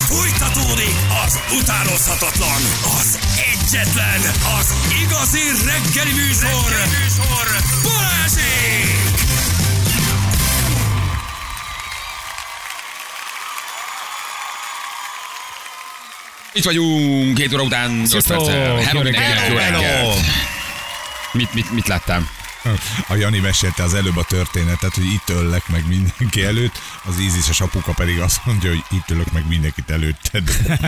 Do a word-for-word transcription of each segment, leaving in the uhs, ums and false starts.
Fújtatódik az utánozhatatlan, az egyetlen, az igazi reggeli műsor, reggeli műsor. Balázsék! Itt vagyunk, két óra után, nyolc perccel. Hello, hello, hello. Mit, mit, mit láttam? A Jani mesélte az előbb a történetet, hogy itt öllek meg mindenki előtt, az ízises apuka pedig azt mondja, hogy itt ölök meg mindenkit előtted.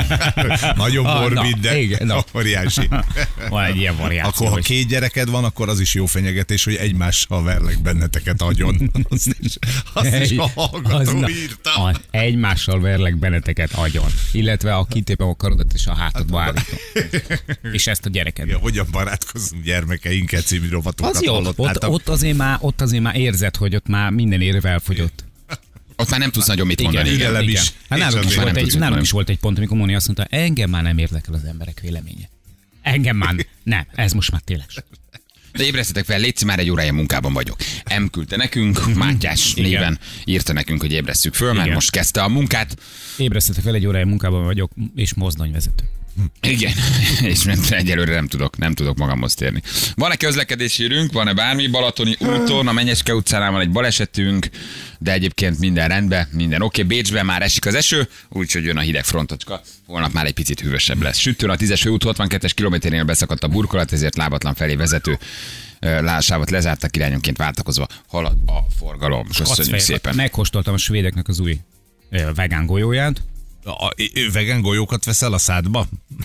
Nagyon morbid, de igen, no. óriási. Van egy ilyen variáció. Akkor ha két gyereked van, akkor az is jó fenyegetés, hogy egymással verlek benneteket agyon. Azt is, azt is a hallgató írta. Az egymással verlek benneteket agyon. Illetve a kitépem a karodat és a hátadba állítom. És ezt a gyereked. Ja, hogyan barátkozunk gyermekeinkkel című rovatokat az jó. Ott, ott, azért már, ott azért már érzed, hogy ott már minden érve elfogyott. Ott már nem tudsz nagyon mit mondani. Igen, igen. igen. Is. Hát nálunk is, volt egy, nálunk nem. is volt egy pont, amikor Móni azt mondta, engem már nem érdekel az emberek véleménye. Engem már nem. Ez most már tényleg. De ébresztetek fel, létszik, már egy órája munkában vagyok. M küldte nekünk, Mátyás Igen. néven írta nekünk, hogy ébresszük föl, mert Igen. most kezdte a munkát. Ébresztetek fel, egy órája munkában vagyok, és mozdonyvezető. Igen, és nem, egyelőre nem tudok, nem tudok magamhoz térni. Van-e közlekedési hírünk, van-e bármi? Balatoni úton, a Menyeske utcánál van egy balesetünk, de egyébként minden rendben, minden oké. Okay. Bécsben már esik az eső, úgyhogy jön a hideg frontocska. Holnap már egy picit hűvösebb lesz. Sütőn a tízes főút hatvankettes kilométernél beszakadt a burkolat, ezért lábatlan felé vezető sávot lezártak, irányonként váltakozva halad a forgalom. Köszönjük szépen. Megkóstoltam a svédeknek az új vegán golyóját. A, a, vegán golyókat veszel a szádba?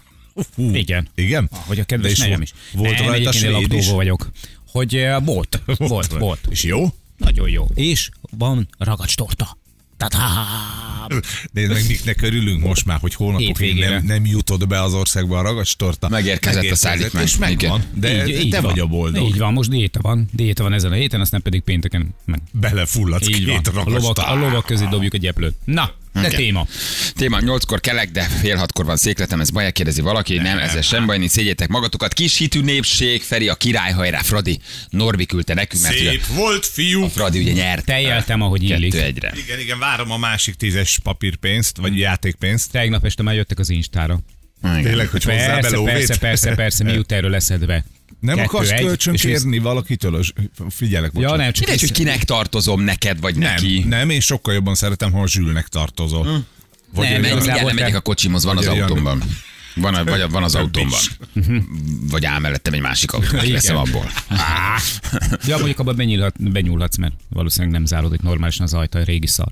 Hú, igen. Igen? Hogy a kedves nejem is. Volt nem, rajta egyébként svéd is? vagyok. Hogy uh, volt, volt, volt, volt. És jó? Nagyon jó. És van ragacstorta. Tehát Nézd meg, miknek örülünk most már, hogy hónapokig nem, nem jutott be az országba a ragacstorta. Megérkezett a szállítmány. És megvan, de így, így te van. vagy a boldog. Így van, most diéta van. Diéta van ezen a héten, aztán pedig pénteken meg. Belefulladsz Így van. két A lovak, ragacstorta. a lovak közé dobjuk egy eplőt. Na, de Igen. téma. Téma, nyolckor kelek, de fél hatkor van székletem, ez baj, kérdezi valaki, nem, nem ezzel sem baj, nincs, szégyétek magatokat. Kis hitű népség, Feri a király, hajrá, Fradi. Norbi küldte nekünk, mert ugye Szép volt, fiú. a Fradi ugye nyert. Teljeltem, ahogy illik. Kettő egyre. Igen, igen, várom a másik tízes papírpénzt, vagy játékpénzt. Tegnap este már jöttek az Instára. Igen. Tényleg, hogy hozzá Persze, belóvét? persze, persze, persze, mi jut erről eszedbe. Nem Kettő, akarsz egy, kölcsön és ez- kérni valakitől? Figyelek, Ja, bocsánat. nem, csak Mindegy, hogy kinek tartozom, neked vagy nem, neki. nem, én sokkal jobban szeretem, ha a Zsülnek tartozol. Hm. Vagy nem, igazából mindjárt nem te- megyek a kocsimhoz, van az Vagy olyan- autómban. Van, a, vagy a, van az Több autómban. Vagy áll mellettem egy másik autó, veszem abból. Ja, mondjuk abban benyúlhat, benyúlhatsz, mert valószínűleg nem záródik normálisan az ajta, régi szar.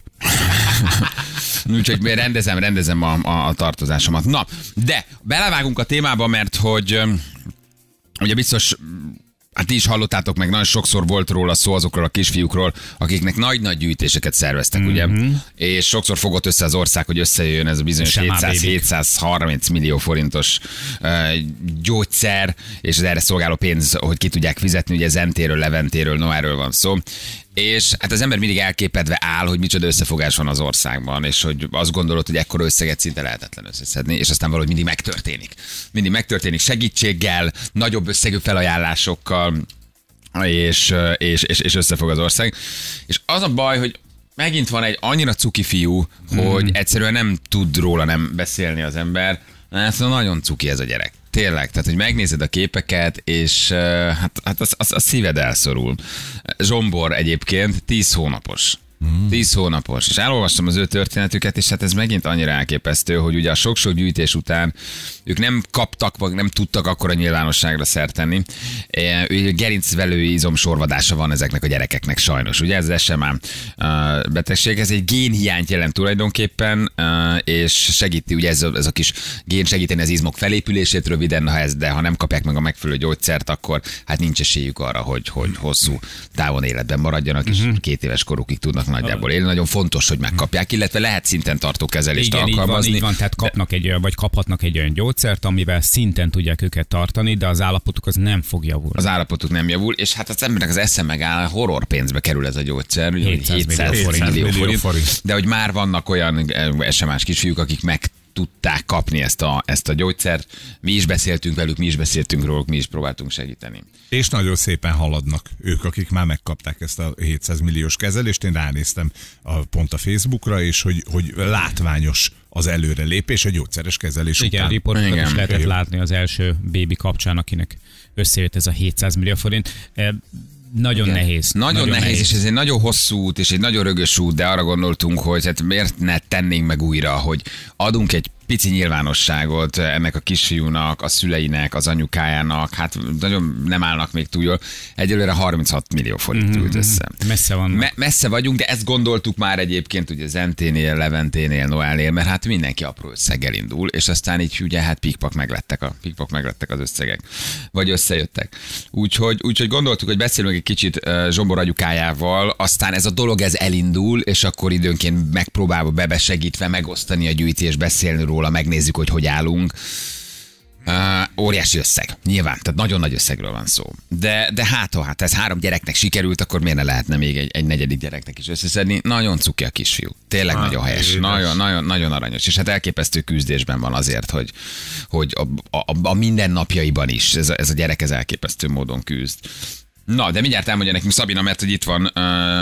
Úgyhogy rendezem, rendezem a, a, a tartozásomat. Na, de belevágunk a témába, mert hogy öm, ugye biztos, hát ti is hallottátok meg, nagyon sokszor volt róla szó azokról a kisfiúkról, akiknek nagy-nagy gyűjtéseket szerveztek, mm-hmm. ugye? És sokszor fogott össze az ország, hogy összejöjjön ez a bizonyos Sem már bébik. hétszáz-hétszázharminc millió forintos uh, gyógyszer, és az erre szolgáló pénz, hogy ki tudják fizetni, ugye Zentéről, Leventéről, Noáról van szó. És hát az ember mindig elképedve áll, hogy micsoda összefogás van az országban, és hogy azt gondolod, hogy ekkora összeget szinte lehetetlen összeszedni, és aztán valahogy mindig megtörténik. Mindig megtörténik segítséggel, nagyobb összegű felajánlásokkal, és, és, és, és összefog az ország. És az a baj, hogy megint van egy annyira cuki fiú, hogy egyszerűen nem tud róla nem beszélni az ember. Hát nagyon cuki ez a gyerek. Tényleg, tehát hogy megnézed a képeket, és uh, hát, hát az, az, az szíved elszorul. Zsombor egyébként tíz hónapos. Mm. Tíz hónapos. És elolvastam az ő történetüket, és hát ez megint annyira elképesztő, hogy ugye a sok-sok gyűjtés után ők nem kaptak, vagy nem tudtak akkora nyilvánosságra szert tenni. Gerincvelői izomsorvadása van ezeknek a gyerekeknek sajnos. Ugye ez az es em á betegség, ez egy génhiányt jelent tulajdonképpen, és segíti, ugye ez a, ez a kis gén segíteni az izmok felépülését röviden, ha ez, de ha nem kapják meg a megfelelő gyógyszert, akkor hát nincs esélyük arra, hogy, hogy hosszú távon életben maradjanak, és uh-huh. két éves korukig tudnak nagyjából élni. Nagyon fontos, hogy megkapják, illetve lehet szinten tartó kezelést Igen, alkalmazni. így van, így van, tehát kapnak egy, olyan- vagy kaphatnak egy olyan gyógyszert, amivel szinten tudják őket tartani, de az állapotuk az nem fog javulni. Az állapotuk nem javul, és hát az embernek az esze megáll, horror pénzbe kerül ez a gyógyszer, ugye, hogy hétszáz hétszáz millió millió forint. forint, de hogy már vannak olyan es em á-s kisfiúk, akik meg tudták kapni ezt a, ezt a gyógyszert. Mi is beszéltünk velük, mi is beszéltünk róluk, mi is próbáltunk segíteni. És nagyon szépen haladnak ők, akik már megkapták ezt a hétszáz milliós kezelést. Én ránéztem a, pont a Facebookra, és hogy, hogy látványos az előrelépés a gyógyszeres kezelés igen, után. riportokat Igen. is lehetett Jó. látni az első bébi kapcsán, akinek összejött ez a hétszáz millió forint. E, nagyon Igen. nehéz. Nagyon, nagyon nehéz, nehéz, és ez egy nagyon hosszú út, és egy nagyon rögös út, de arra gondoltunk, hogy hát miért ne tennénk meg újra, hogy adunk egy pici nyilvánosságot ennek a kisfiúnak, a szüleinek, az anyukájának, hát nagyon nem állnak még túl jól. Egyelőre harminchat millió forint Mhm, ült össze. Messze van. Me- messze vagyunk, de ezt gondoltuk már egyébként ugye Zenténél, Leventénél, Noelnél, mert hát mindenki apró összeggel indul, és aztán így ugye hát pikpak meglettek, a, pikpak meglettek az összegek, vagy összejöttek. Úgyhogy, úgyhogy gondoltuk, hogy beszélünk egy kicsit uh, Zsombor anyukájával, aztán ez a dolog ez elindul, és akkor időnként megpróbálva bebesegítve megosztani a gyűjtés, beszélni róla, megnézzük, hogy hogy állunk. Uh, óriási összeg, nyilván, tehát nagyon nagy összegről van szó. De, de hát, ha hát ez három gyereknek sikerült, akkor miért ne lehetne még egy, egy negyedik gyereknek is összeszedni? Nagyon cuki a kisfiú. Tényleg Ah, nagyon helyes, édes. nagyon, nagyon, nagyon aranyos. És hát elképesztő küzdésben van azért, hogy, hogy a, a, a mindennapjaiban is ez a, ez a gyerek ez elképesztő módon küzd. Na, de mindjárt elmondja nekünk Szabina, mert hogy itt van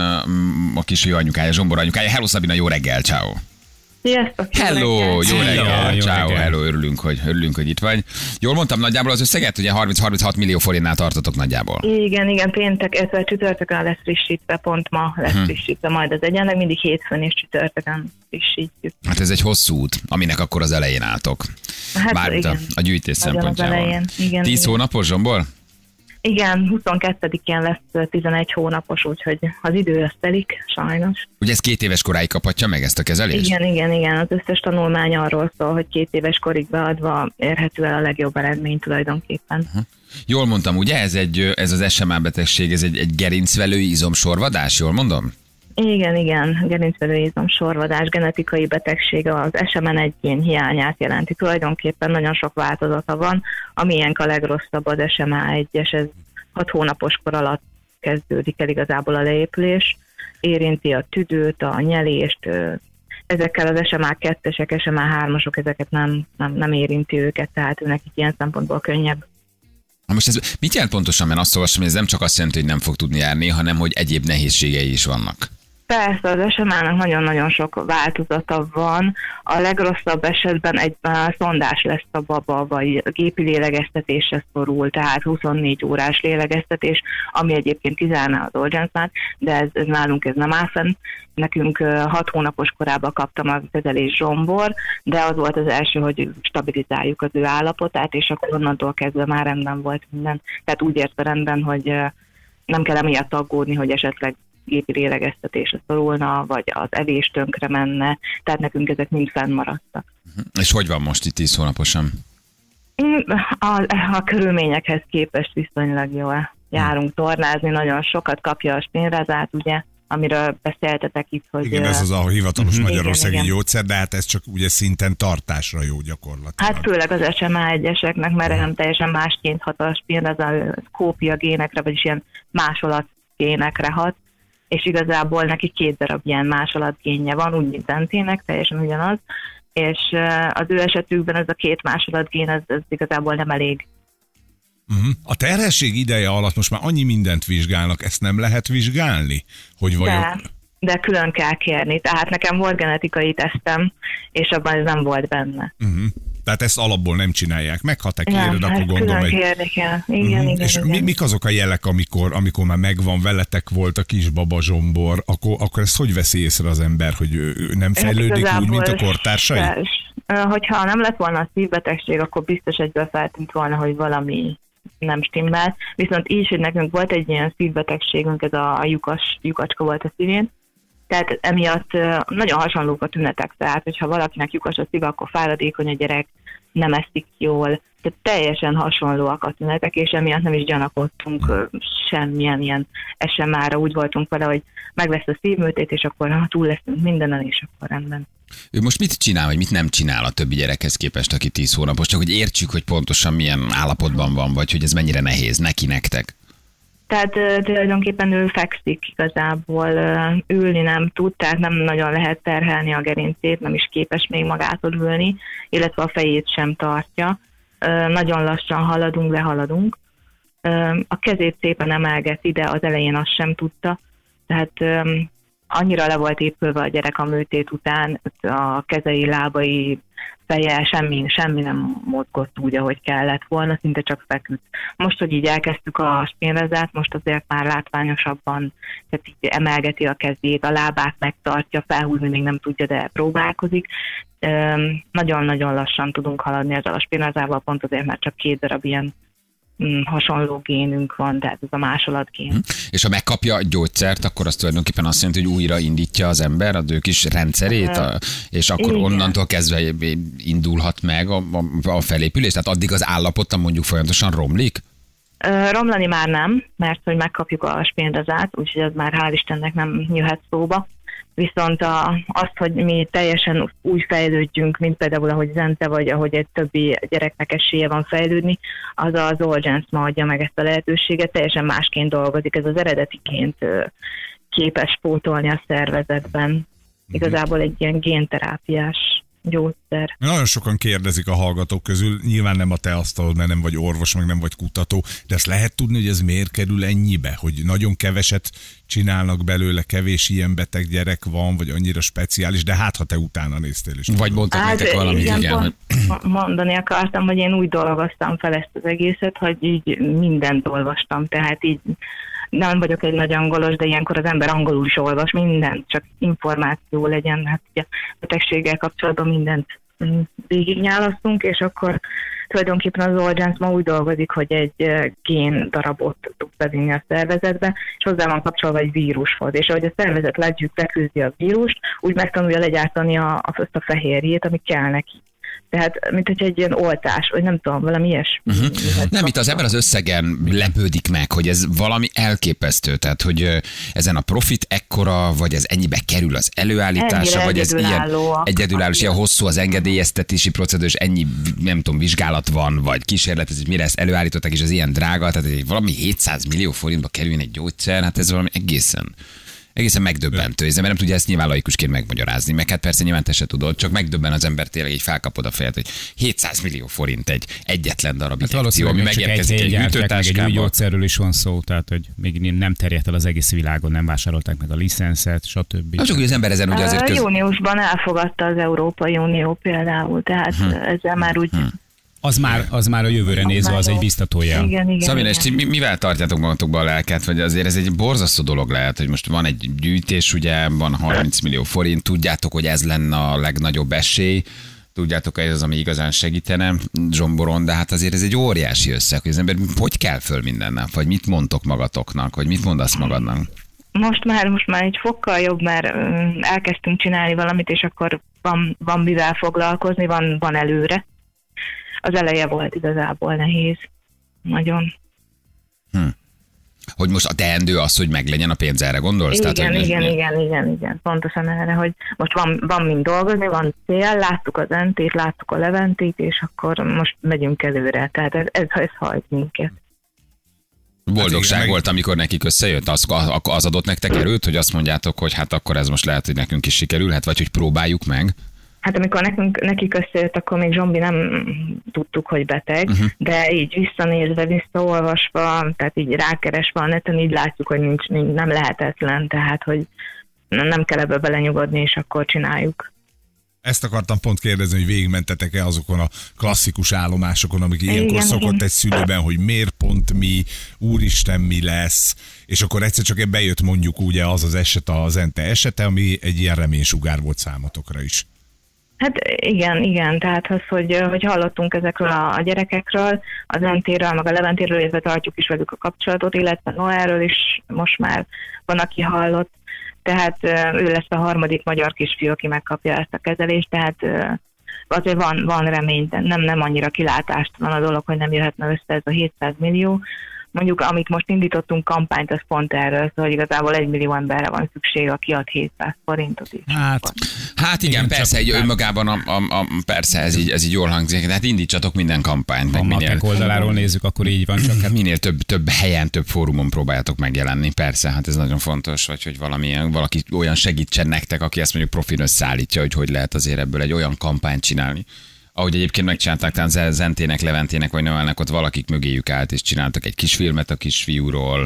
uh, a kisfiú anyukája, Zsombor anyukája. Hello Szabina, jó reggel, ciao. Sziasztok! Hello, jó Hello, reggel, jó ciao, reggel. hello, örülünk, hogy, örülünk, hogy itt vagy. Jól mondtam nagyjából az összeget, ugye harminc-harminchat millió forintnál tartotok nagyjából. Igen, igen, péntek, illetve csütörtökön lesz frissítve, pont ma lesz Mhm. frissítve majd az egyenleg, mindig hétfőn és csütörtökön frissítjük. Hát ez egy hosszú út, aminek akkor az elején álltok. Hát Bármint a, igen. a gyűjtés Nagyon az szempontjából. elején, igen, Tíz igen. hónapos, Zsombor? Igen, huszonkettedikén lesz tizenegy hónapos, úgyhogy az idő ezt telik, sajnos. Ugye ez két éves koráig kaphatja meg ezt a kezelést? Igen, igen, igen, az összes tanulmány arról szól, hogy két éves korig beadva érhető el a legjobb eredmény tulajdonképpen. Jól mondtam, ugye ez, egy, ez az es em á betegség, ez egy, egy gerincvelői izomsorvadás, jól mondom? Igen, igen, gerincvelőizom sorvadás, genetikai betegség az es em en egy gén hiányát jelenti. Tulajdonképpen nagyon sok változata van, amilyenk a legrosszabb az es em á egyes, ez hat hónapos kor alatt kezdődik el igazából a leépülés, érinti a tüdőt, a nyelést, ö, ezekkel az es em á kettesek, es em á hármasok, ezeket nem, nem, nem érinti őket, tehát őnek ilyen szempontból könnyebb. Na most ez mit jelent pontosan, mert azt olvastam, hogy ez nem csak azt jelenti, hogy nem fog tudni járni, hanem hogy egyéb nehézségei is vannak. Persze, az es em á-nak nagyon-nagyon sok változata van. A legrosszabb esetben egy uh, szondás lesz a baba, vagy a gépi lélegeztetésre szorul, tehát huszonnégy órás lélegeztetés, ami egyébként kizárná az Zolgensmát, de ez, ez nálunk ez nem áll fenn. Nekünk uh, hat hónapos korában kaptam a kezelés Zsombor, de az volt az első, hogy stabilizáljuk az ő állapotát, és akkor onnantól kezdve már rendben volt minden. Tehát úgy érte rendben, hogy uh, nem kell emiatt aggódni, hogy esetleg gépi lélegeztetésre szorulna, vagy az evés tönkre menne, tehát nekünk ezek mind fennmaradtak. És hogy van most itt tíz hónaposan? A, a körülményekhez képest viszonylag jól járunk tornázni, nagyon sokat kapja a spinrazát, ugye, amiről beszéltetek itt, hogy... Igen, ez az a hivatalos Igen, magyarországi igen. gyógyszer, de hát ez csak ugye szinten tartásra jó gyakorlatilag. Hát főleg az es em á egyeseknek, mert nem teljesen másként hat a spinraza, kópia génekre, vagyis ilyen másolat génekre hat, és igazából neki két darab ilyen másolatgénje van, úgy, mint Zentének, teljesen ugyanaz, és az ő esetükben ez a két másolatgén, ez, ez igazából nem elég. Uh-huh. A terhesség ideje alatt most már annyi mindent vizsgálnak, ezt nem lehet vizsgálni? Hogy vajon... De, de külön kell kérni, tehát nekem volt genetikai tesztem, és abban ez nem volt benne. Uh-huh. Tehát ezt alapból nem csinálják meg, ha te Nem, kéred, akkor ezt gondolom, külön hogy... kérni kell. Igen, Uh-huh. igen, És igen. mi, mik azok a jelek, amikor, amikor már megvan, veletek volt a kisbaba Zsombor, akkor, akkor ezt hogy veszi észre az ember, hogy ő, ő nem fejlődik Hát úgy, mint a igazából kortársai? se- Hogyha nem lett volna a szívbetegség, akkor biztos egyből feltűnt volna, hogy valami nem stimmel. Viszont így, hogy nekünk volt egy ilyen szívbetegségünk, ez a lyukas, lyukacska volt a szívén, tehát emiatt ö, nagyon hasonlók a tünetek. Tehát, hogyha valakinek lyukas a szíve, akkor fáradékony a gyerek, nem eszik jól. Tehát teljesen hasonlóak a tünetek, és emiatt nem is gyanakodtunk ö, semmilyen ilyen es em á-ra. Úgy voltunk vele, hogy meg lesz a szívműtét, és akkor ha túl leszünk mindenen, és akkor rendben. Ő most mit csinál, vagy mit nem csinál a többi gyerekhez képest, aki tíz hónapos? Csak hogy értsük, hogy pontosan milyen állapotban van, vagy hogy ez mennyire nehéz neki, nektek. Tehát uh, tulajdonképpen ő fekszik igazából, uh, ülni nem tud, tehát nem nagyon lehet terhelni a gerincét, nem is képes még magától ülni, illetve a fejét sem tartja. Uh, nagyon lassan haladunk, de haladunk. Uh, a kezét szépen emelgeti, de az elején azt sem tudta. Tehát um, annyira le volt épülve a gyerek a műtét után, a kezei, lábai, feje, semmi, semmi nem mozgott úgy, ahogy kellett volna, szinte csak feküdt. Most, hogy így elkezdtük a spinrezát, most azért már látványosabban, tehát így emelgeti a kezét, a lábát megtartja, felhúzni még nem tudja, de próbálkozik. Üm, nagyon-nagyon lassan tudunk haladni ezzel a spinrezával, pont azért, mert csak két darab ilyen hasonló génünk van, tehát ez a másolatgén. És ha megkapja a gyógyszert, akkor az tulajdonképpen azt jelenti, hogy újra indítja az ember az ő kis rendszerét, a, és akkor igen. onnantól kezdve indulhat meg a, a, a felépülés, tehát addig az állapota mondjuk folyamatosan romlik? Romlani már nem, mert hogy megkapjuk a spinrezát, úgyhogy ez már hál' Istennek nem jöhet szóba. Viszont a, azt, hogy mi teljesen úgy fejlődjünk, mint például ahogy Zente, vagy ahogy egy többi gyereknek esélye van fejlődni, az az Zolgensma adja meg ezt a lehetőséget, teljesen másként dolgozik, ez az eredetiként képes pótolni a szervezetben. Igazából egy ilyen génterápiás gyógyszer. Nagyon sokan kérdezik a hallgatók közül, nyilván nem a te asztalod, mert nem vagy orvos, meg nem vagy kutató, de ezt lehet tudni, hogy ez miért kerül ennyibe? Hogy nagyon keveset csinálnak belőle, kevés ilyen beteg gyerek van, vagy annyira speciális, de hát ha te utána néztél is. Vagy mondtak hát, nektek valamit, igen. igen hogy... Mondani akartam, hogy én úgy dolgoztam fel ezt az egészet, hogy így mindent olvastam, tehát így nem vagyok egy nagy angolos, de ilyenkor az ember angolul is olvas mindent, csak információ legyen, hát ugye a betegséggel kapcsolatban mindent végignyálasztunk, és akkor tulajdonképpen az Zolgensma úgy dolgozik, hogy egy gén darabot tud bevinni a szervezetbe, és hozzá van kapcsolva egy vírushoz, és ahogy a szervezet legyűjt, leküzdi a vírust, úgy megtanulja legyártani a, a, azt a fehérjét, ami kell neki. Tehát, mint hogy egy ilyen oltás, vagy nem tudom, valami ilyesmi. Uh-huh. Nem, itt az ember az összegen lepődik meg, hogy ez valami elképesztő, tehát, hogy ezen a profit ekkora, vagy ez ennyibe kerül az előállítása, ennyire vagy ez ilyen egyedülálló, ilyen hosszú az engedélyeztetési procedúra, és ennyi, nem tudom, vizsgálat van, vagy kísérlet, ez, hogy mire ezt előállították, és ez ilyen drága, tehát egy valami hétszáz millió forintba kerül egy gyógyszer, hát ez valami egészen... Egészen megdöbbentő, és nem tudja ezt nyilván laikusként megmagyarázni, meg hát persze nyilván te se tudod, csak megdöbben az ember tényleg, így felkapod a fejet, hogy hétszáz millió forint egy egyetlen darab hát injekció, ami megérkezik egy hűtőtáskába. Egy új gyógyszerről is van szó, tehát hogy még nem terjedt el az egész világon, nem vásárolták meg a licenszet, stb. Nem csak, hogy az ember ezen ugye azért... Köz... Júniusban elfogadta az Európai Unió például, tehát hm. ezzel már úgy... Hm. Az már, az már a jövőre az nézve, az egy biztató jel. Igen, igen. Szabina, és ti mivel tartjátok magatokba a lelket, vagy azért ez egy borzasztó dolog lehet, hogy most van egy gyűjtés, ugye van harminc millió forint, tudjátok, hogy ez lenne a legnagyobb esély, tudjátok, hogy ez az, ami igazán segítene zsomboron, de hát azért ez egy óriási összeg, hogy az ember hogy kell föl minden nap, vagy mit mondtok magatoknak, vagy mit mondasz magadnak? Most már, most már egy fokkal jobb, mert elkezdtünk csinálni valamit, és akkor van, van mivel foglalkozni, van, van előre. Az eleje volt igazából nehéz. Nagyon. Hm. Hogy most a teendő az, hogy meglegyen a pénz, erre gondolsz? Igen, Tehát, hogy igen, igen, igen, igen, igen. Pontosan erre, hogy most van, van mind dolgozni, van cél, láttuk az entét, láttuk a leventét, és akkor most megyünk előre. Tehát ez, ez, ez hajt minket. Boldogság hát volt, amikor nekik összejött? Az, az adott nektek erőt, hogy azt mondjátok, hogy hát akkor ez most lehet, hogy nekünk is sikerülhet, vagy hogy próbáljuk meg? Hát amikor nekünk, nekik összejött, akkor még Zsombi nem tudtuk, hogy beteg, uh-huh. de így visszanézve, visszaolvasva, tehát így rákeresve a neten, így látjuk, hogy nincs, nincs, nem lehetetlen, tehát hogy nem kell ebbe belenyugodni, és akkor csináljuk. Ezt akartam pont kérdezni, hogy végigmentetek-e azokon a klasszikus állomásokon, amik ilyenkor igen, szokott igen. egy szülőben, hogy miért pont mi, úristen mi lesz, és akkor egyszer csak bejött mondjuk ugye az az eset, az Ente esete, ami egy ilyen reménysugár volt számotokra is. Hát igen, igen, tehát az, hogy, hogy hallottunk ezekről a, a gyerekekről, az Entéről, meg a Leventéről, illetve tartjuk is velük a kapcsolatot, illetve Noelről is most már van, aki hallott, tehát ő lesz a harmadik magyar kisfiú, aki megkapja ezt a kezelést, tehát azért van, van remény, de nem, nem annyira kilátástalan a dolog, hogy nem jöhetne össze ez a hétszáz millió, mondjuk amit most indítottunk kampányt, az pont erről, szóval igazából egy millió emberre van szükség, aki ad hétszáz forintot is. Hát, Hát igen, Igen, persze, csak- egy önmagában a, a, a, persze, ez így, ez így jól hangzik, tehát indítsatok minden kampányt, ha meg a minél, matek oldaláról nézzük, akkor így van, csak hát minél több, több helyen, több fórumon próbáljatok megjelenni. Persze, hát ez nagyon fontos, vagy hogy valamilyen, valaki olyan segítsen nektek, aki ezt mondjuk profin összeállítja, hogy hogy lehet azért ebből egy olyan kampányt csinálni. Ahogy egyébként megcsinálták talán Zentének, Leventének vagy Noelnek, ott valakik mögéjük állt, és csináltak egy kis filmet a kisfiúról,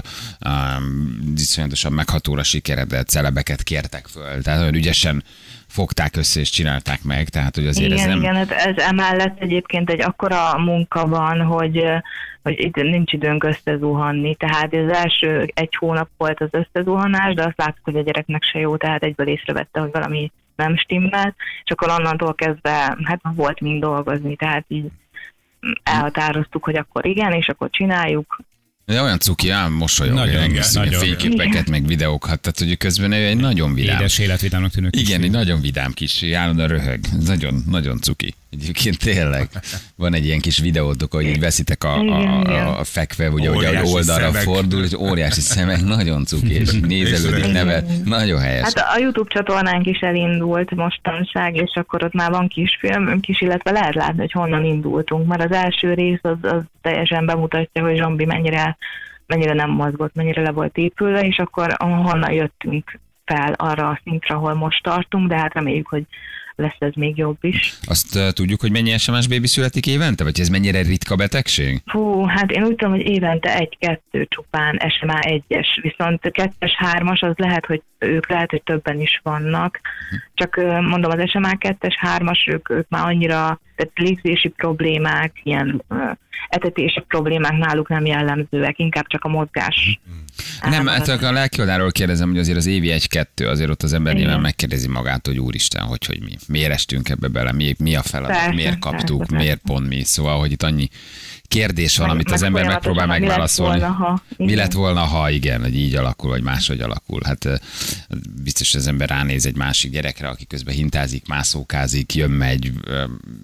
um, iszonyatosan meghatóra sikeredett, celebeket kértek föl, tehát olyan ügyesen fogták össze és csinálták meg, tehát hogy azért Igen, ez nem... igen, ez, ez emellett egyébként egy akkora munka van, hogy, hogy itt nincs időnk összezuhanni, tehát az első egy hónap volt az összezuhanás, de azt láttuk, hogy a gyereknek se jó, tehát egyből észrevette, hogy valami nem stimmel, és akkor onnantól kezdve hát volt mind dolgozni, tehát így elhatároztuk, hogy akkor igen, és akkor csináljuk. De olyan cuki, ám mosolyog, Nagyon, nagyon, igen, nagyon, nagyon. fényképeket, meg videókat, tehát hogy közben ő egy nagyon vidám. édes életvidámnak tűnő kis Igen, fiú. egy nagyon vidám kis, állandóan röhög. Ez nagyon, nagyon cuki. Egyébként tényleg. Van egy ilyen kis videótok, hogy így veszitek a, a, a, a fekve, ugye, hogy Óriási oldalra szemek. fordul, és óriási szemek, nagyon cuki, és nézelődik, Igen. nevet, nagyon helyes. Hát a YouTube csatornánk is elindult mostanság, és akkor ott már van kisfilm, kis, illetve lehet látni, hogy honnan indultunk, mert az első rész az, az teljesen bemutatja, hogy Zsombi mennyire, mennyire nem mozgott, mennyire le volt épülve, és akkor honnan jöttünk fel arra a szintre, ahol most tartunk, de hát reméljük, hogy lesz ez még jobb is. Azt uh, tudjuk, hogy mennyi es em es bébi születik évente? Vagy ez mennyire ritka betegség? Hú, hát én úgy tudom, hogy évente egy-kettő csupán es em á egyes, viszont kettes, hármas az lehet, hogy ők lehet, hogy többen is vannak. Csak ö, mondom, az es em á kettes, hármas, ők, ők már annyira, tehát légzési problémák, ilyen ö, etetési problémák náluk nem jellemzőek, inkább csak a mozgás. Nem, hát a lelki oldaláról kérdezem, hogy azért az évi egy-kettő, azért ott az ember Igen. nyilván megkérdezi magát, hogy úristen, hogy, hogy mi. Miért estünk ebbe bele, mi, mi a feladat, Persze, miért kaptuk, persze, miért pont mi. Szóval, hogy itt annyi kérdés van, Meg- amit az meg ember megpróbál folyamatosan, megválaszolni. mi lett volna, ha- Mi igen. lett volna, ha igen, hogy így alakul, vagy máshogy alakul. Hát eh, biztos az ember ránéz egy másik gyerekre, aki közben hintázik, mászókázik, jön, megy, eh,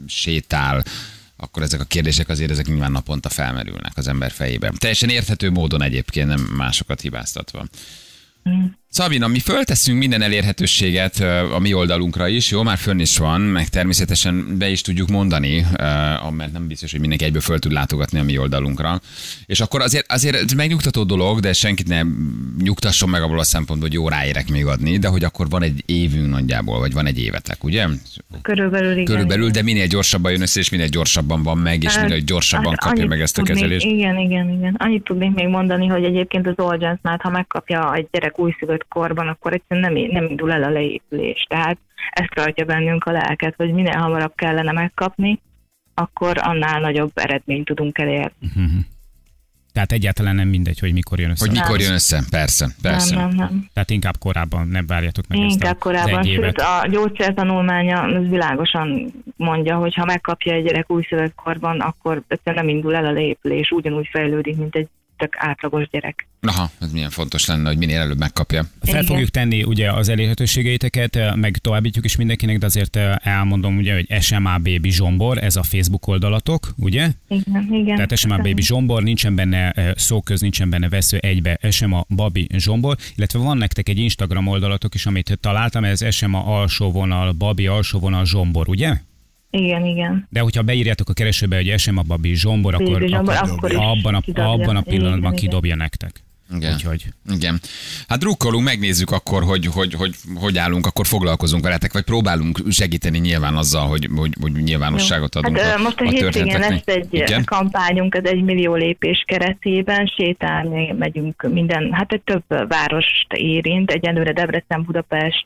sétál, akkor ezek a kérdések azért ezek nyilván naponta felmerülnek az ember fejében. Teljesen érthető módon egyébként, nem másokat hibáztatva. Szabina, mi fölteszünk minden elérhetőséget ö, a mi oldalunkra is, jó, már fönn is van, meg természetesen be is tudjuk mondani, ö, mert nem biztos, hogy mindenki egyből föl tud látogatni a mi oldalunkra. És akkor azért, azért ez megnyugtató dolog, de senkit nem nyugtasson meg abból a szempontból, hogy jó, ráérek még adni, de hogy akkor van egy évünk nagyjából, vagy van egy évetek, ugye? Körülbelül igen. Körülbelül, de minél gyorsabban jön össze, és minél gyorsabban van meg, és Hát, minél gyorsabban hát kapja annyit meg ezt a tudnék- kezelést. Igen, igen, igen. Annyit tudnék még mondani, hogy egyébként az Zolgyensnál, ha megkapja egy gyerek újszülött korban, akkor egyszerűen nem, nem indul el a leépülés. Tehát ezt rajta bennünk a lelket, hogy minél hamarabb kellene megkapni, akkor annál nagyobb eredményt tudunk elérni. Tehát egyáltalán nem mindegy, hogy mikor jön össze. Hogy mikor Nem. jön össze, persze, persze. Nem, nem, nem. Tehát inkább korábban, nem várjatok meg Inkább ezt a, korábban. az egy évet. Sőt, a gyógyszertanulmánya az világosan mondja, hogy ha megkapja egy gyerek újszülött korban, akkor egyszerűen nem indul el a leépülés, ugyanúgy fejlődik, mint egy tök átlagos gyerek. Aha, ez milyen fontos lenne, hogy minél előbb megkapja. Fel Igen. fogjuk tenni ugye az elérhetőségeiteket, meg továbbítjuk is mindenkinek, de azért elmondom ugye, hogy es em á Baby Zsombor, ez a Facebook oldalatok, ugye? Igen, igen. Tehát es em á Baby Zsombor, nincsen benne eh, szóköz, nincsen benne vesző, egybe es em á Baby Zsombor, illetve van nektek egy Instagram oldalatok is, amit találtam, ez es em á alsó vonal, Babi alsó vonal Zsombor, ugye? Igen, igen. De hogyha beírjátok a keresőbe, hogy es em á Babi Zsombor, akkor, Baby Zsombor, akkor, akkor is abban, a, kidobja. abban a pillanatban Igen, igen. kidobja nektek. Igen. Úgyhogy. Igen. Hát drukkolunk, megnézzük akkor, hogy hogy, hogy hogy állunk, akkor foglalkozunk veletek, vagy próbálunk segíteni nyilván azzal, hogy, hogy, hogy nyilvánosságot adunk Hát, a, most a, a hétvégén történeteknek. lesz egy Igen? kampányunk, az egy millió lépés keretében, sétálni megyünk minden, hát egy több várost érint, egyelőre Debrecen, Budapest,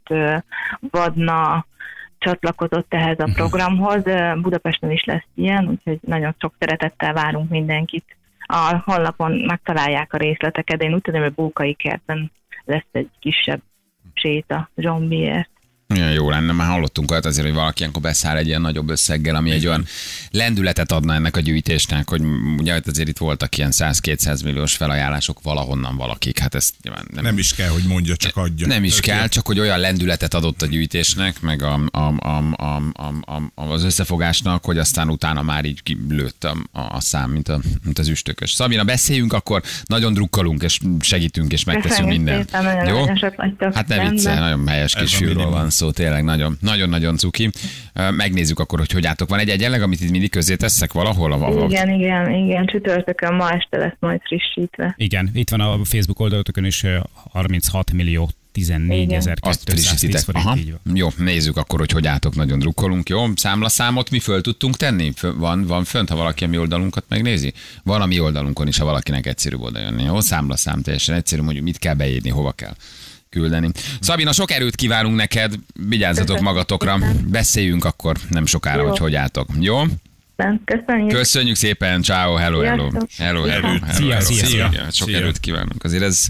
Vadna csatlakozott ehhez a programhoz, Budapesten is lesz ilyen, úgyhogy nagyon sok szeretettel várunk mindenkit. A honlapon megtalálják a részleteket, de én úgy tudom, hogy Bókai kertben lesz egy kisebb séta Zsombiért. Olyan jó lenne, már hallottunk olyat azért, hogy valaki ilyenkor beszáll egy ilyen nagyobb összeggel, ami egy olyan lendületet adna ennek a gyűjtésnek, hogy ugye azért itt voltak ilyen száz-kétszáz milliós felajánlások valahonnan valakik. Hát ezt nem, nem is kell, hogy mondja, csak adja. Nem is kell, csak hogy olyan lendületet adott a gyűjtésnek, meg a, a, a, a, a, a, az összefogásnak, hogy aztán utána már így lőtt a, a szám, mint, a, mint az üstökös. Szabina, beszéljünk, akkor nagyon drukkolunk, és segítünk, és megteszünk mindent. Jó? Hát ne viccelj, nagyon helyes kis fiúról van szó, tényleg nagyon, nagyon-nagyon cuki. Megnézzük akkor, hogy hogy álltok. Van egy egyenleg, amit itt mindig közé teszek valahol? A... Igen, igen, igen, csütörtökön ma este lesz majd frissítve. Igen, itt van a Facebook oldalotokon is harminchat millió tizennégezer-kétszáz forint. Jó, nézzük akkor, hogy hogy álltok, nagyon drukkolunk. Jó, számlaszámot mi föl tudtunk tenni? Van, van fönt, ha valaki a mi oldalunkat megnézi? Van a mi oldalunkon is, ha valakinek egyszerűbb oda jönni. Jó, számlaszám teljesen egyszerű, hogy mit kell beírni, hova kell küldeni. Szabina, sok erőt kívánunk neked, vigyázzatok magatokra, beszéljünk akkor nem sokára, jó, hogy hogy álltok. Jó? Köszönjük. Köszönjük szépen, ciao, hello, hello. Hello, hello, hello. Szia, szia, szia. Sok erőt kívánunk. Azért ez...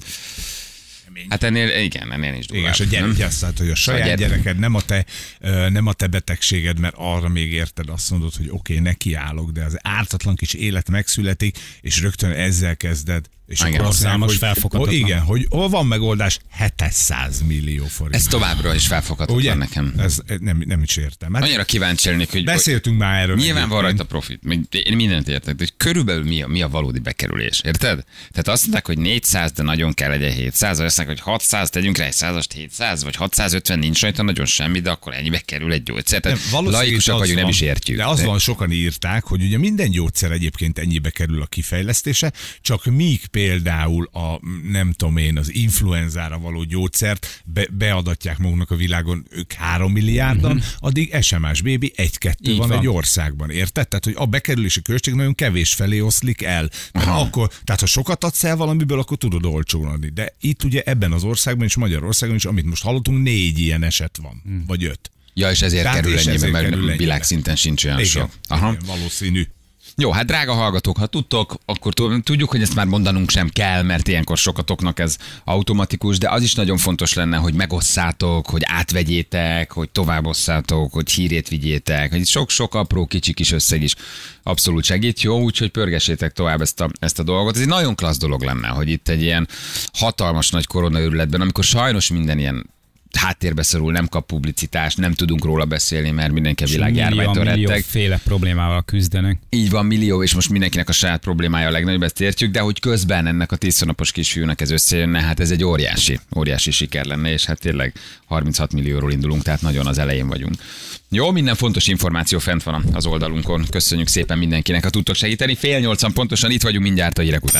Hát ennél, igen, ennél is durvább. Igen, és a gyerek azt mondta, hogy a saját a gyere... gyereked nem a, te, nem a te betegséged, mert arra még érted, azt mondod, hogy oké, okay, nekiállok, de az ártatlan kis élet megszületik, és rögtön ezzel kezded. És igen, akkor azt mondom, hogy felfoghatatlan. Igen, hogy hol van megoldás, hétszáz millió forint. Ez továbbra is felfoghatatlan nekem. Ez nem, nem is értem. Hát annyira kíváncsi lennék, hogy... Beszéltünk már erről. Nyilván van rajta profit. Én mindent értek, hogy körülbelül mi a, mi a valódi bekerülés. Érted? Tehát azt mondták, hogy négyszáz, de nagyon kell legyen hétszáz, vagy azt mondják, hogy hatszáz, tegyünk rá egy százast hétszáz, vagy hatszázötven, nincs rajta nagyon semmi, de akkor ennyibe kerül egy gyógyszer. Tehát laikusak vagyunk, nem is értjük. De az van, sokan írták, hogy ugye minden gyógyszer egyébként ennyibe kerül a kifejlesztése, csak míg például a, nem tudom én, az influenzára való gyógyszert be, beadatják maguknak a világon ők három milliárdan, uh-huh. addig es em es bé bé egy-kettő van, van egy országban, érted? Tehát, hogy a bekerülési költség nagyon kevés felé oszlik el. Mert akkor, tehát, ha sokat adsz el valamiből, akkor tudod olcsón adni. De itt ugye ebben az országban és Magyarországon is, amit most hallottunk, négy ilyen eset van, uh-huh. vagy öt. Ja, és ezért tehát kerül ennyibe, mert világszinten sincs olyan igen, sok. Aha. Igen, valószínű. Jó, hát drága hallgatók, ha tudtok, akkor tudjuk, hogy ezt már mondanunk sem kell, mert ilyenkor sokatoknak ez automatikus, de az is nagyon fontos lenne, hogy megosszátok, hogy átvegyétek, hogy továbbosszátok, hogy hírét vigyétek, hogy sok-sok apró kicsi kis összeg is abszolút segít, jó, úgyhogy pörgessétek tovább ezt a, ezt a dolgot. Ez egy nagyon klassz dolog lenne, hogy itt egy ilyen hatalmas nagy koronaőrületben, amikor sajnos minden ilyen háttérbe szorul, nem kap publicitást, nem tudunk róla beszélni, mert mindenki a világjárványtól retteg. Millió féle problémával küzdenek. Így van, millió, és most mindenkinek a saját problémája a legnagyobb, ezt értjük, de hogy közben ennek a tíz hónapos kisfiúnak ez összejönne, hát ez egy óriási, óriási siker lenne, és hát tényleg harminchat millióról indulunk, tehát nagyon az elején vagyunk. Jó, minden fontos információ fent van az oldalunkon. Köszönjük szépen mindenkinek, ha tudtok segíteni. Fél nyolcan pontosan itt vagyunk mindjárt a hírek után.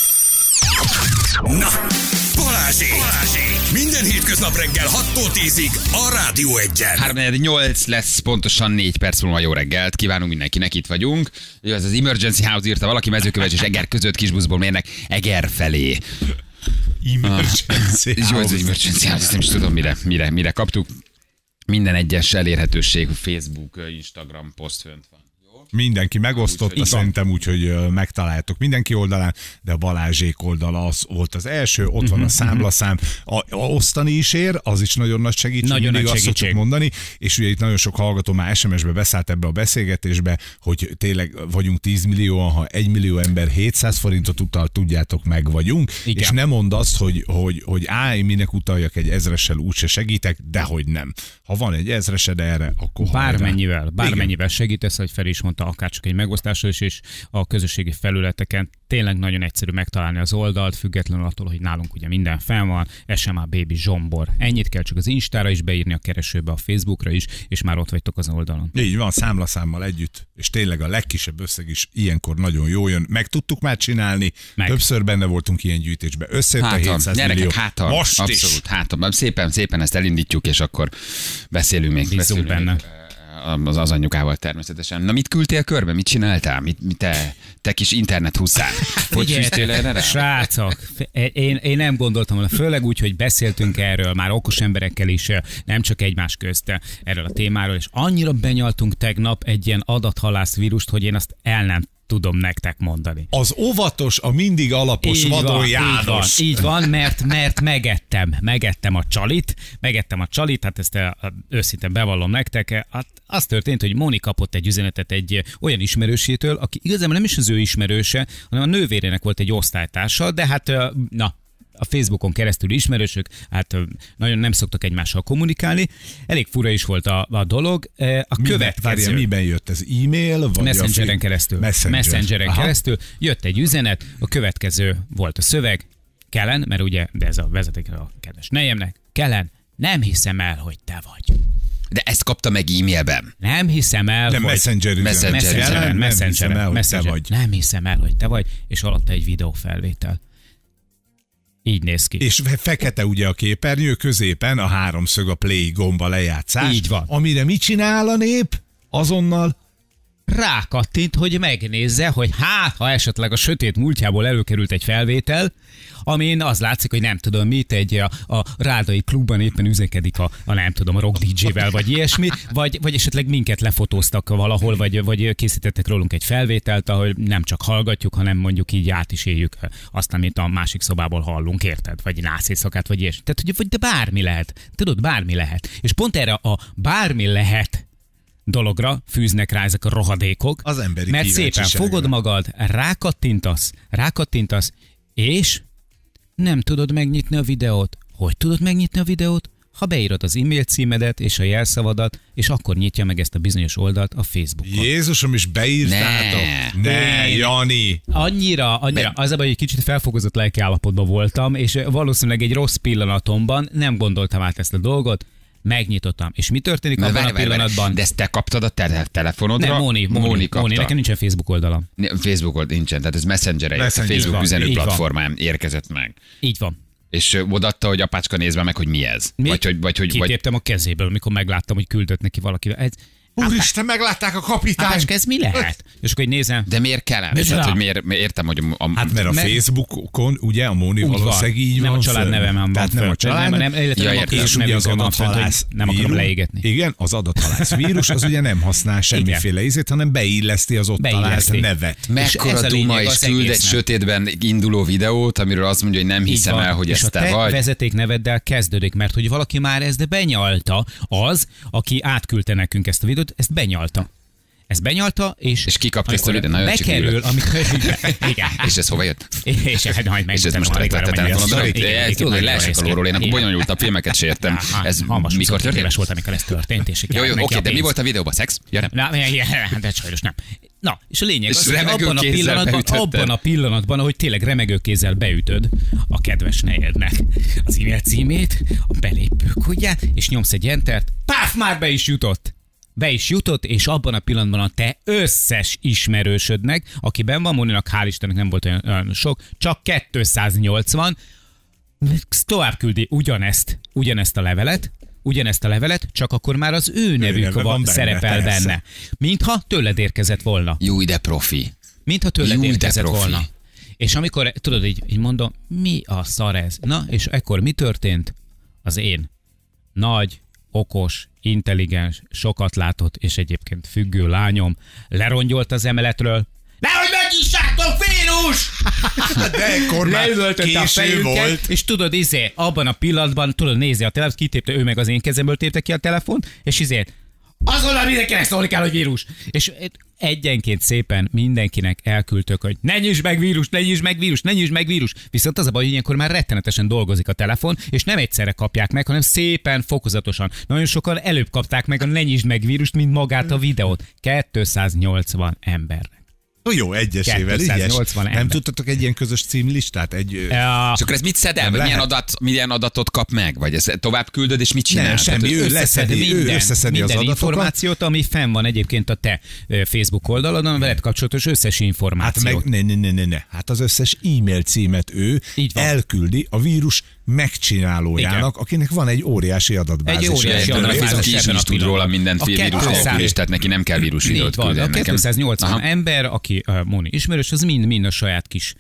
Na, Balázsék! Balázsék! Minden hétköznap reggel hattól tízig a Rádió Egyen. három nyolc lesz, pontosan négy perc múlva jó reggelt. Kívánunk mindenkinek, itt vagyunk. Ez az Emergency House írta, valaki Mezőköves és Eger között kisbuszból mérnek Eger felé. Emergency ah, House. Jó, ez Emergency House, nem is tudom, mire, mire, mire kaptuk. Minden egyes elérhetőség, Facebook, Instagram, poszt fönt van. Mindenki megosztotta, szerintem úgy, hogy megtaláltok mindenki oldalán, de a Balázsék oldala az volt az első, ott van a számlaszám, a, a osztani is ér, az is nagyon nagy segítség, nagyon mindig nagy azt szoktuk mondani, és ugye itt nagyon sok hallgató már es em es-be beszállt ebbe a beszélgetésbe, hogy tényleg vagyunk tíz millióan, ha egy millió ember hétszáz forintot utal, tudjátok, meg vagyunk, igen. És nem mondd azt, hogy, hogy, hogy á, én minek utaljak egy ezressel, úgyse segítek, dehogy nem. Ha van egy ezresed erre, akkor bármennyivel, bármennyivel segítesz, hogy fel is mondta, akár csak egy megosztással is, és a közösségi felületeken tényleg nagyon egyszerű megtalálni az oldalt, függetlenül attól, hogy nálunk ugye minden fenn van, es em á Baby Zsombor. Ennyit kell csak az Instára is beírni, a keresőbe, a Facebookra is, és már ott vagytok az oldalon. Így van, számlaszámmal együtt, és tényleg a legkisebb összeg is ilyenkor nagyon jó jön. Meg tudtuk már csinálni, meg. Többször benne voltunk ilyen gyűjtésben, összejött a hétszáz millió. Hátal, most abszolút, is. Hátal, szépen, szépen ezt elindítjuk, és akkor beszélünk még. Bízunk beszélünk benne. Még. Az, az anyukával természetesen. Na mit küldtél körbe? Mit csináltál? Mit, mit te, te kis internet huszár? Hogy fűztél erre rá? Srácok, én, én nem gondoltam volna, főleg úgy, hogy beszéltünk erről már okos emberekkel is, nem csak egymás közt erről a témáról, és annyira benyaltunk tegnap egy ilyen adathalász vírust, hogy én azt el nem tudom nektek mondani. Az óvatos, a mindig alapos Így Vadon van, János. Így van, így van mert, mert megettem, megettem a csalit, megettem a csalit, hát ezt őszintén bevallom nektek, hát az történt, hogy Móni kapott egy üzenetet egy olyan ismerősétől, aki igazából nem is az ő ismerőse, hanem a nővérének volt egy osztálytársa, de hát na, a Facebookon keresztül ismerősök, hát nagyon nem szoktak egymással kommunikálni. Elég fura is volt a, a dolog. A Miben, következő... várja, miben jött ez? E-mail? Vagy Messengeren a keresztül. Messenger. Messengeren Aha. keresztül jött egy üzenet, a következő volt a szöveg. Kellen, mert ugye, de ez a vezeték a kedves nejemnek. Kellen, nem hiszem el, hogy te vagy. De ezt kapta meg e-mailben. Nem hiszem el, De hogy... Messenger üzenet. Messenger Messengeren, Nem hiszem Messengeren, el, hogy te Messengeren. vagy. Nem hiszem el, hogy te vagy, és alatta egy videófelvétel. Így néz ki. És fekete ugye a képernyő, középen a háromszög, a play gomba lejátszás. Így van. Amire mit csinál a nép? Azonnal Rákattint, hogy megnézze, hogy hát, ha esetleg a sötét múltjából előkerült egy felvétel, amin az látszik, hogy nem tudom mit, egy a, a Rádai klubban éppen üzekedik a, a nem tudom, a rock dé dzsével, vagy ilyesmi, vagy, vagy esetleg minket lefotóztak valahol, vagy, vagy készítettek rólunk egy felvételt, ahol nem csak hallgatjuk, hanem mondjuk így át is éljük azt, amit a másik szobából hallunk, érted? Vagy nászészakát, vagy ilyesmi. Tehát, hogy vagy de bármi lehet. Tudod, bármi lehet. És pont erre a bármi lehet dologra fűznek rá ezek a rohadékok, Az emberi mert szépen kíváncsiságra. fogod magad, rákattintasz, rákattintasz, és nem tudod megnyitni a videót. Hogy tudod megnyitni a videót? Ha beírod az e-mail címedet és a jelszavadat, és akkor nyitja meg ezt a bizonyos oldalt a Facebookon. Jézusom is beírtátok. Ne. Ne, Jani. Annyira, annyira, az a baj, hogy egy kicsit felfogozott lelkiállapotban voltam, és valószínűleg egy rossz pillanatomban nem gondoltam át ezt a dolgot, megnyitottam. És mi történik Na, abban várj, a várj, várj. pillanatban? De ezt te kaptad a te telefonodra? Nem, Móni, Móni, Móni, kapta. Móni, nekem nincsen Facebook oldalam. Facebook old nincsen, tehát ez Messenger-e, a Messenger, Facebook van, üzenő így van. platformán érkezett meg. Így van. És ö, odaadta, hogy apácska nézd meg, hogy mi ez. Mi? Vagy hogy, vagy, hogy, vagy, Kitéptem a kezéből, amikor megláttam, hogy küldött neki valaki. Ez, Úristen, meglátták a kapitányt. Apácska, ez mi lehet? És akkor így nézem. de miért kellene? Micsoda? Tehát, hogy miért, miért, értem, hogy a, a, Hát mert a Mert- Facebookon, ugye, a Móni Úgy valószínűleg van. így Nem van a családnevem van Tehát nem föl. a család, Nem, nem, illetve Ja, nem a értem. és ugye az nevünkön van fönt, hogy adathalász nem akarom vírus- leégetni. Igen, az adathalász vírus az ugye nem használ semmiféle ízét, hanem beilleszti az ott talált Beilleszti. nevet. És mekkora ez a duma, lényeg és az küld egy egésznek. sötétben induló videót, amiről azt mondja, hogy nem Így hiszem van. el, hogy és ez a te te vagy. vezetékneveddel kezdődik, mert hogy valaki már ezt benyalta, az, aki átküldte nekünk ezt a videót, ezt benyalta. Ezt benyalta, és... És ki kapta ezt a amikor videót? Nagyon bekerül, csak amikor... Igen. És ez hova jött? És hát majd És ez megmutatom, most alig lett a várom, hogy telefonodra? ez- igen, Ez igen, tudod, hogy nagyon leesek néz a ki. lóról, én a Igen. bonyolultabb filmeket sértem. Ez Hamar mikor éves történt? volt, amikor ez történt, és Jó, jó, neki oké, a de mi pénz. volt a videóban? Szex? Ja, nem. Na, igen, de sajnos nem. Na, és a lényeg És az, hogy remegő abban a, kézzel pillanatban, beütötted. abban a pillanatban, ahogy tényleg remegő kézzel beütöd a kedves nejednek az e-mail címét, a belépőkódját, és nyomsz egy entert, páf, már be is jutott. Be is jutott, és abban a pillanatban a te összes ismerősödnek, aki benn van, Móninak hál' Istennek nem volt olyan, olyan sok, csak kétszáznyolcvan, tovább küldi ugyanezt, ugyanezt a levelet, ugyanezt a levelet, csak akkor már az ő nevük neve van van, benne, szerepel persze. benne. Mintha tőled érkezett volna. Jó, de profi. Mintha tőled Jú, de érkezett profi. volna. És amikor, tudod, így, így mondom, mi a szar ez? Na, és ekkor mi történt? Az én nagy, okos, intelligens, sokat látott, és egyébként függő lányom lerongyolt az emeletről. Nehogy megnyissátok, vírus! De ekkor már Leüvöltötte a késő fejünket, volt. és tudod, izé, abban a pillanatban, tudod, nézi a telefont, kitépte ő meg az én kezemből tépte ki a telefont, és izé, azonnal mindenkinek szólni kell, hogy vírus. És egyenként szépen mindenkinek elküldtök, hogy ne nyisd meg vírus, ne nyisd meg vírus, ne nyisd meg vírus. Viszont az a baj, hogy ilyenkor már rettenetesen dolgozik a telefon, és nem egyszerre kapják meg, hanem szépen, fokozatosan. Nagyon sokan előbb kapták meg a ne nyisd meg vírust, mint magát a videót. kétszáznyolcvan ember. Jó, egyesével, ügyes. kétszáznyolcvan Nem ember. tudtatok egy ilyen közös címlistát? Egy, ö, Ja, És akkor ez mit szed el? Nem Vagy milyen, lehet. adat, milyen adatot kap meg? Vagy ezt tovább küldöd, és mit csinál? Nem, Tehát, semmi, ő hogy- leszedi, ő összeszedi az minden adatokat. információt, ami fenn van egyébként a te ö, Facebook oldalon, veled kapcsolatos összes Hát információt. meg, ne, ne, ne, ne, ne. Hát az összes e-mail címet ő Így van. elküldi a vírus megcsinálójának, Igen. akinek van egy óriási adatbázis. Egy óriási Érted, adatbázis. a Facebook ebben is, a is tud róla pillanatban. minden A fél vírus kettőszáz nélkül is, tehát neki nem kell vírus Így videót van, küldeni a nekem. kétszáznyolcvan Aha. ember, aki uh, Móni ismerős, az mind-mind a saját kis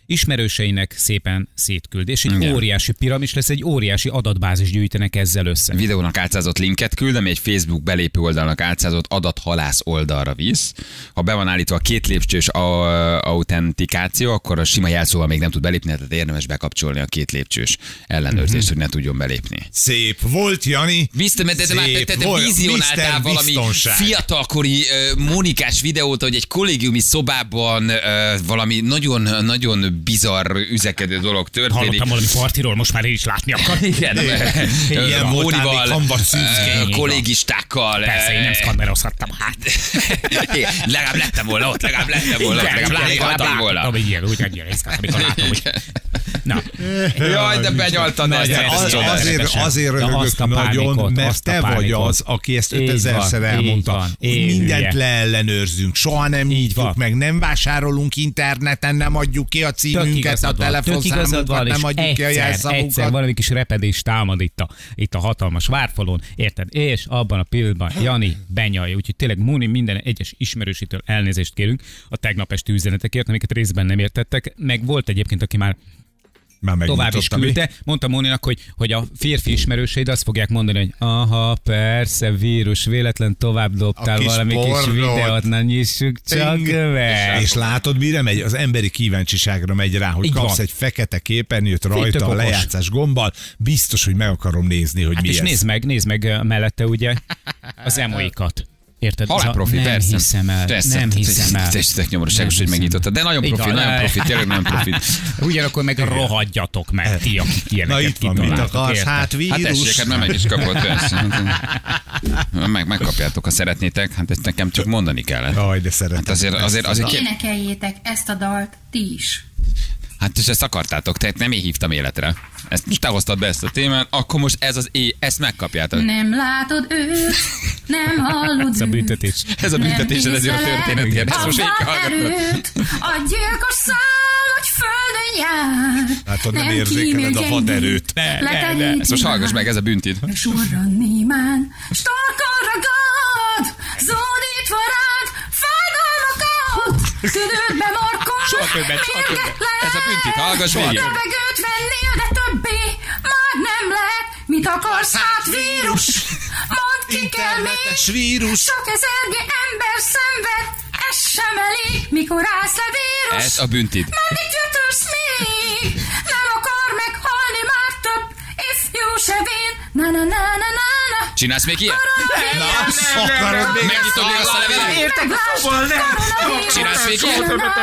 ismerőseinek szépen szétküld, és egy Igen. óriási piramis lesz, egy óriási adatbázis gyűjtenek ezzel össze. Videónak álcázott linket küld, ami egy Facebook belépő oldalnak álcázott adathalász oldalra visz. Ha be van állítva a két lépcsős a- autentikáció, akkor a sima jelszóval még nem tud belépni, tehát érdemes bekapcsolni a két lépcsős ellenőrzést, Mhm. hogy ne tudjon belépni. Szép volt, Jani. Biztos, mert te, te, Szép te, te volt. vizionáltál miszter valami Biztonság. fiatalkori uh, Mónikás videót, hogy egy kollégiumi szobában uh, valami nagyon-nagyon bizarr üzekedő dolog történik. Hallottam valami partiról, most már én is látni akar. Igen, Ilyen voltál még Mónival, hamvas szűzke. uh, Így van. kollégistákkal. Persze, én nem uh, szkannerozhattam, hát. igen, legalább lettem volna ott, legalább lettem volna, ott, legalább láthattam volna. Tudom, így ilyen, úgy annyira észre, amikor látom, hogy... Na, Jaj, de benyaltad ezt. de ez Az, csoda. azért, Természetesen. azért De röhögök azt a nagyon, pánikot, mert azt a te vagy pánikot. az, aki ezt Így ötezerszer van, elmondta, így van, hogy én mindent hülye. leellenőrzünk, soha nem Így nyitjuk van. meg, nem vásárolunk interneten, nem adjuk ki a tök címünket, a igazad van, tök igazad telefonszámunkat, van, és nem adjuk ki a egyszer, egyszer jelszavunkat. valami kis repedés támad itt a, itt a hatalmas várfalon, érted? És abban a pillanatban Jani benyalja, úgyhogy tényleg Móni minden egyes ismerősítől elnézést kérünk a tegnap esti üzenetekért, amiket részben nem értettek, meg volt egyébként, aki már Már tovább is megnyitotta, mi? küldte. Mondta Móninak, hogy, hogy a férfi ismerőseid azt fogják mondani, hogy aha, persze, vírus, véletlen tovább A dobtál kis valami kis pornót. videót, na nyissuk csak Ting. be. És látod, mire megy? Az emberi kíváncsiságra megy rá, hogy Így kapsz van. egy fekete képernyőt tök rajta a okos. lejátszás gombbal, biztos, hogy meg akarom nézni, hogy Hát mi és ez. nézd meg, nézd meg uh, mellette ugye az emoikat. Érted? Halál Ez a- profi, nem persze. hiszem el, Persze. nem hiszem el. Tessék nyomorúságos, Nem hogy hiszem megnyitottad. De nagyon Így profi, van. nagyon profi, tényleg nagyon profi. Ugyanakkor meg rohadjatok meg, ti, akik Na ilyeneket itt van, mit kitaláltok, akarsz? érted? Hát Hát vírus. tessék, hát már meg is kapott, persze. Meg, megkapjátok, ha szeretnétek. Hát ezt nekem csak mondani kellett. Jaj, de szeretem. Hát azért, azért, azért ké... Énekeljétek ezt a dalt ti is. Hát és ezt akartátok, tehát nem én hívtam életre. Ezt most te hoztad be ezt a témát, akkor most ez az é, ezt megkapjátok. Nem látod őt, nem hallod Ez a őt. büntetés. Ez a büntetés, ez azért a történetért. Ezt most végig Abban hallgatom. erőt, a gyilkos száll, hogy földön jár. Látod, nem Nem érzékeled a kímél vaderőt. gyengét, Ne, ne, ne. leteríti Ezt most hallgass már. meg, ez a büntit. Surran némán, starkon ragad, zódítva rád, fájdalmakat, tüdődbe markol, Soha többet, soha többet. Ez a büntit, hallgass végig. Levegőt vennél, de többé már nem lehet. Mit akarsz, hát vírus? Mondd ki kell még. Internetes vírus. Sok ezernyi ember szenved, ez sem elég. Mikor állsz le vírus? Ez a büntit. Meddig gyötörsz még? Nem akar meghalni már több ifjú sevén. Na na na na na na. Csinálsz még ilyet? Akarod még Megnyitod még azt a levelet? Értek, szóval nem. Csinálsz még ilyet?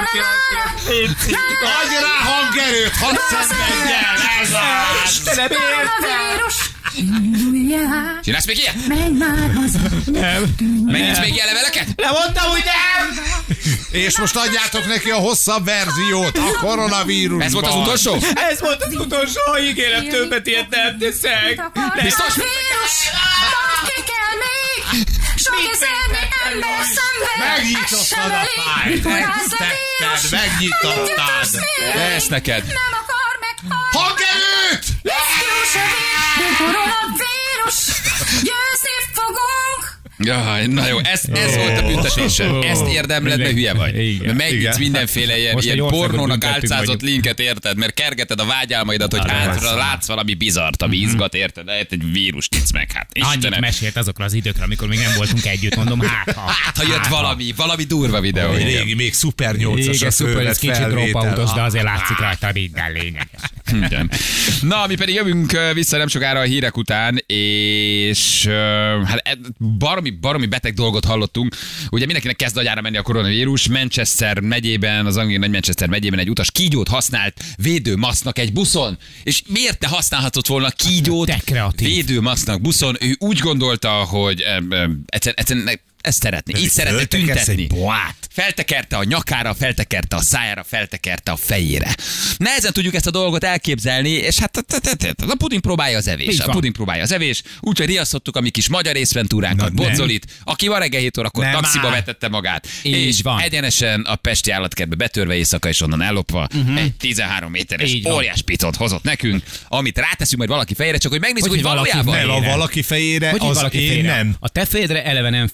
Adj rá hangerőt, hadd szenvedjen! Ez az! Koronavírus. Induljál, Csinálsz még ilyet? menj már haza. Megnyitsz még ilyen leveleket? Nem mondtam, hogy nem! És most adjátok neki a hosszabb verziót, a koronavírusban. Ez volt az utolsó? Ez volt az utolsó, ígérem, többet ilyet nem teszek. Biztos? Vírus, mondd ki kell még. Sok ezernyi ember szenved, ez Megnyitottad sem a elég. fájt, Mikor állsz le megtetted, vírus? megnyitottad. Meddig gyötörsz még? Ez neked. Nem akar meghalni. Hangerőt! Ifjú sevén, de koronavírus. Győzni fogunk. Jaj, na jó, ez, ez volt a büntetése. Ezt érdemled, mert hülye vagy. Igen. Megnyitsz Igen. mindenféle ilyen, Most ilyen egy országot pornónak büntettünk álcázott vagyunk. linket, érted? Mert kergeted a vágyálmaidat, hogy hát, látsz valami bizart, ami izgat, érted? De egy vírus nyitsz meg, hát Annyit Istenem. mesélt azokra az időkre, amikor még nem voltunk együtt, mondom, hát ha. Hát, ha jött valami, valami durva videó. Egy igen. régi, még szuper nyolcas Igen, a szuper, ez fölvett kicsit felvétel. dropoutos, de azért látszik rajta minden lényeges. Igen. Na, mi pedig jövünk ö, vissza nem sokára a hírek után, és ö, hát e- baromi, baromi beteg dolgot hallottunk. Ugye mindenkinek kezd agyára menni a koronavírus. Manchester megyében, az angliai nagy Manchester megyében egy utas kígyót használt védőmasznak egy buszon. És miért te használhatott volna kígyót Te kreatív. védőmasznak buszon? Ő úgy gondolta, hogy ö, ö, egyszerűen, egyszerűen ezt szeretné. Így szeretne Föltekersz tüntetni. egy boát. Feltekerte a nyakára, feltekerte a szájára, feltekerte a fejére. Nehezen tudjuk ezt a dolgot elképzelni, és hát a puding próbálja az evés. Így A van. puding próbálja az evés, úgyhogy riasztottuk a mi kis magyar észventúránkat, Na, nem. Bodzolit, aki ma reggel hét órakor Nem taxiba áll. vetette magát, Így és van. egyenesen a pesti állatkertbe betörve éjszaka és onnan ellopva uh-huh. egy tizenhárom méteres Így van. óriás picot hozott nekünk, amit ráteszünk majd valaki fejére, csak hogy megnézzük, Hogy hogy, valaki valójában Nem, a fejére. valaki fejére, Hogy az valaki én félre? nem. A te fejedre eleve nem fér rá. Így van.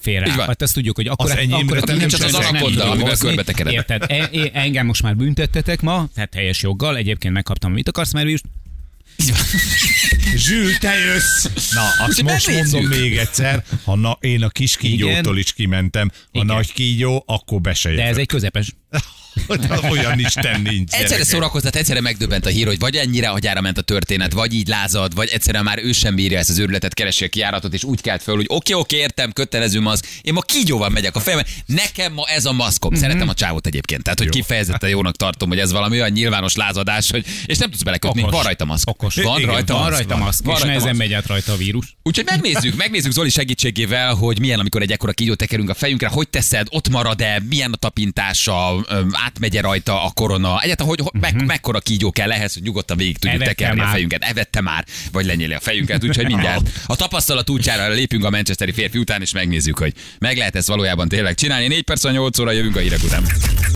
van? Hát azt tudjuk, hogy akkor... Az enyémre akkor te nem csak az cselekszel. anakonda, amivel hozni. körbetekeredek. Érted? E, e, engem most már büntettetek ma, tehát helyes joggal, egyébként megkaptam, mit akarsz, mert is. Zsül, te jössz! Na, azt Úgyhogy most megnézzük. mondom még egyszer, ha na, én a kis kígyótól is kimentem, a Igen. nagy kígyó, akkor be se De ez jövök. egy közepes. Olyan Isten nincs. Egyszerre gyerekek. szórakoztat, egyszerre megdöbbent a hír, hogy vagy ennyire agyára ment a történet, vagy így lázad, vagy egyszerűen már ő sem bírja ezt az őrületet, keresi a kijáratot, és úgy kelt föl, hogy oké, oké, értem, kötelező maszk, én ma kígyóval megyek a fejembe, nekem ma ez a maszkom. Szeretem a csávót egyébként, tehát hogy Jó. kifejezetten jónak tartom, hogy ez valami olyan nyilvános lázadás, hogy és nem tudsz belekötni, Okos. van rajta maszk. Okos. Van Igen, rajta Van maszk. rajta maszk, Van és rajta nehezen maszk. megy át rajta a vírus. Úgyhogy megnézzük, megnézzük Zoli segítségével, hogy milyen, amikor egy ekkora kígyót tekerünk a fejünkre, hogy teszed, ott marad-e, milyen a tapintása, öm, átmegy átmegy-e a korona. Egyáltalán, hogy uh-huh. meg, mekkora kígyó kell ehhez, hogy nyugodtan végig tudjuk Evette tekerni már. a fejünket. Evette már, vagy lenyéli a fejünket, úgyhogy mindjárt a tapasztalat útjára lépünk a manchesteri férfi után, és megnézzük, hogy meg lehet ezt valójában tényleg csinálni. négy perc a nyolc óra, jövünk a hírek után.